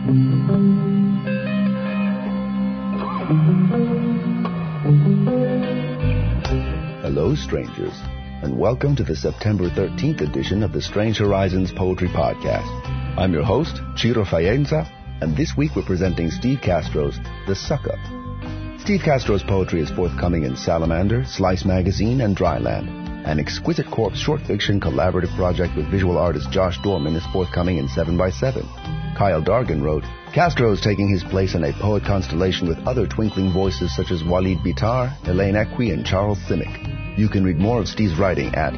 Hello, strangers, and welcome to the September 13th edition of the Strange Horizons Poetry Podcast. I'm your host, Ciro Faenza, and this week we're presenting Steve Castro's The Suck-Up. Steve Castro's poetry is forthcoming in Salamander, Slice Magazine, and Dryland. An exquisite corpse short fiction collaborative project with visual artist Josh Dorman is forthcoming in 7x7. Kyle Dargan wrote, Castro is taking his place in a poet constellation with other twinkling voices such as Walid Bitar, Elaine Equi, and Charles Simic. You can read more of Steve's writing at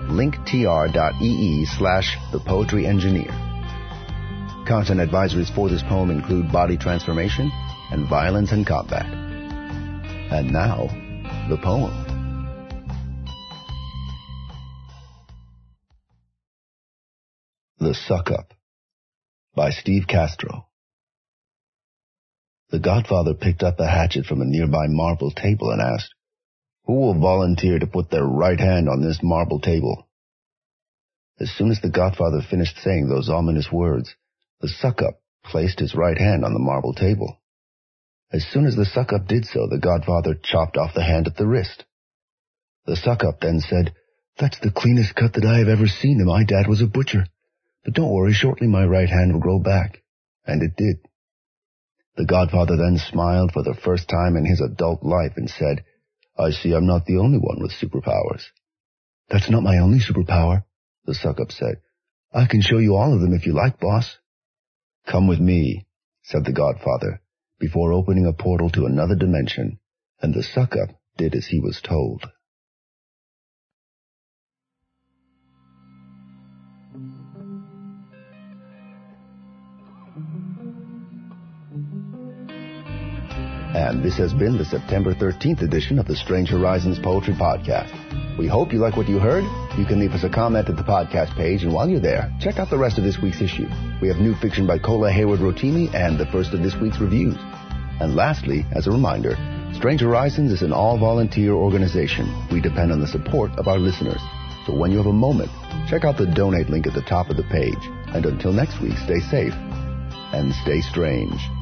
linktr.ee/thepoetryengineer. Content advisories for this poem include body transformation and violence and combat. And now, the poem. The Suck-Up by Steve Castro. The Godfather picked up a hatchet from a nearby marble table and asked, "Who will volunteer to put their right hand on this marble table?" As soon as the Godfather finished saying those ominous words, the Suck-Up placed his right hand on the marble table. As soon as the Suck-Up did so, the Godfather chopped off the hand at the wrist. The Suck-Up then said, "That's the cleanest cut that I have ever seen, and my dad was a butcher. But don't worry, shortly my right hand will grow back." And it did. The Godfather then smiled for the first time in his adult life and said, "I see I'm not the only one with superpowers." "That's not my only superpower," the Suck-Up said. "I can show you all of them if you like, boss." "Come with me," said the Godfather, before opening a portal to another dimension, and the Suck-Up did as he was told. And this has been the September 13th edition of the Strange Horizons Poetry Podcast. We hope you like what you heard. You can leave us a comment at the podcast page, and while you're there, check out the rest of this week's issue. We have new fiction by Kola Hayward-Rotimi and the first of this week's reviews. And lastly, as a reminder, Strange Horizons is an all-volunteer organization. We depend on the support of our listeners. So when you have a moment, check out the donate link at the top of the page. And until next week, stay safe and stay strange.